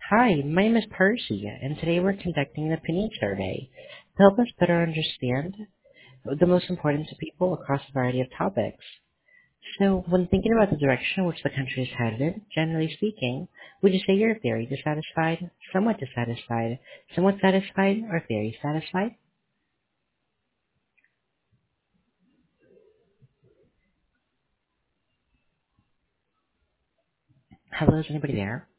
Hi, my name is Percy, and today we're conducting an opinion survey to help us better understand the most important to people across a variety of topics. So, when thinking about the direction in which the country is headed, generally speaking, would you say you're very dissatisfied, somewhat satisfied, or very satisfied? Hello, is anybody there?